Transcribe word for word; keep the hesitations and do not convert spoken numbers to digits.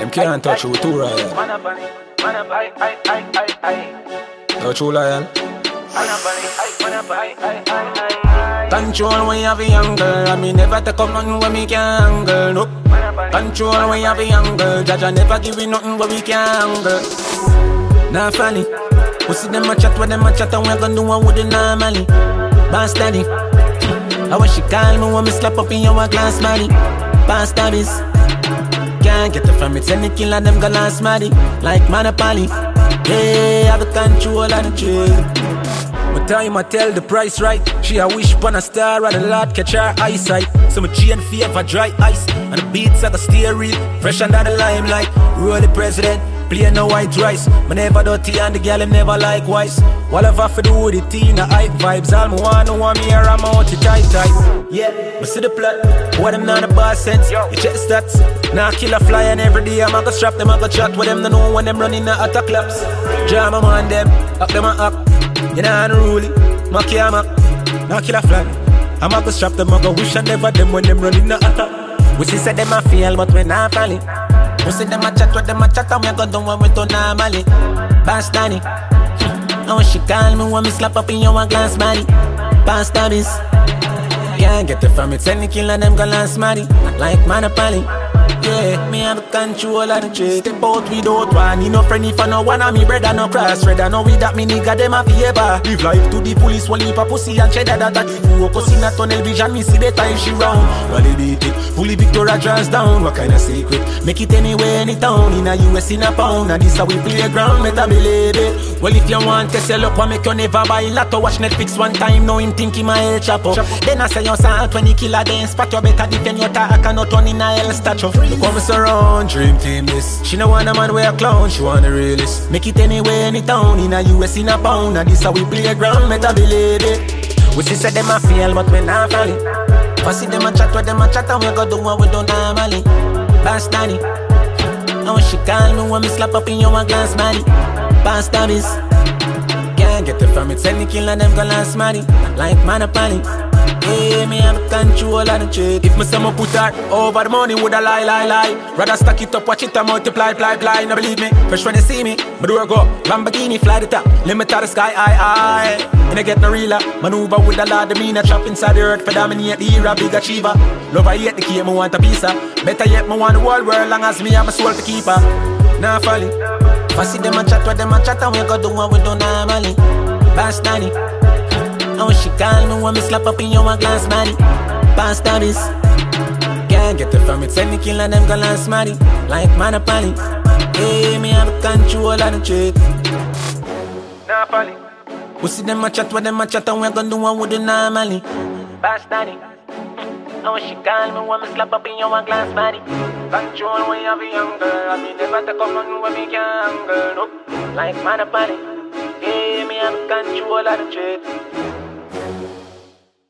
Them can't touch you too royal. Touch you loyal. Control when you have a young girl. I mean never take up nothing when me can't girl. Nope. Control when you have a young girl. Jaja never give you nothing when we can't girl. Nah funny. We see them a chat with them a chat and we gon' do what we do normally. Boss daddy. I wish she call me when me slap up in your glass money. Boss daddies. Can't get it from it. Send the killer them go last money. Like Monopoly. Yeah, have the control of the trade. My time I tell the price right. She a wish upon a star and the Lord catch her eyesight. So my chain favor dry ice and the beats like a steer real. Fresh under the limelight. Roll the president, play no white rice. Me never dirty and the girl them never likewise. What have I to do with the teen, the hype vibes? All me want to want me here, I'm out to tight tight. Yeah, me see the plot. What them not the boss sense. You check the stats. Now kill a fly and every day I'm a go strap them, I go chat with them. They know when them running the attack claps. Jam them on them, up them a up. You know unruly, my camera. Now kill a fly. I'm a go strap them, I go wish I never them when them running the attack. We see say them a feel, but we not falling. We see them a chat with them a chat and we go do what we do normally. Boss Danny. I when she call me when me slap up in your glass body. Boss Daddies. Can't get it from it, send the killer them go last money. Like Monopoly. Yeah, me have the control of the trade. Step out without one, need no friend if I no one of me brother no cross red. I know with that me nigga them a favor. Live life to the police, one leap a pussy and cheddar that a give you. Cause in a tunnel vision, me see the time she round. Rally beat it, fully Victoria draws down. What kind of secret? Make it anywhere, any town. In a U S, in a pound. And this how we play ground, better believe it. Well if you want to sell up, I make you never buy lotto. Watch Netflix one time, now him think he my El Chapo. Then I say you saw twenty killer, then spot you better defend your talk and not turn in a hell statue. Look how me surround, dream team this. She no want a man wear a clown, she want a realist. Make it anywhere, any town, in a U S, in a pound. And this how we play ground, better believe it. We see say them a feel, but we not falling. I see them a chat with them a chat and we go do what we do normally. Boss Danny. I when she call me when me slap up in your glass body. Boss Daddies. Can't get it from it, send the killer them go last money. Like Monopoly. Yeah, me have control of the trade. If me say me put her over the money, would I lie, lie, lie? Rather stack it up, watch it and multiply, ply, ply. No believe me, fresh when you see me, my door go Lamborghini, fly the top, limit to the sky, aye, aye. And I get no realer, maneuver with a lot of mean. I trap inside the earth for dominate the era, big achiever. Love I hate the key, me want a piece of. Better yet, me want the whole world, long as me have a soul to keep her. Nah, folly. If I see them a chat with them a chat and we go do what we do normally. Boss Danny. I when she call me when me slap up in your glass body. Boss Daddies. Can't get it from it, send the killer them go last money. Like Monopoly. Yeah, me have the control of the trade. Nah, Polly. We see them a chat with them a chat and we gon' do what we do normally. Boss Daddy. I when she call me when me slap up in your glass body. Control when you have a young girl. I mean never take up nothing when me can't girl. Nope. Like Monopoly. Yeah, me have the control of the trade.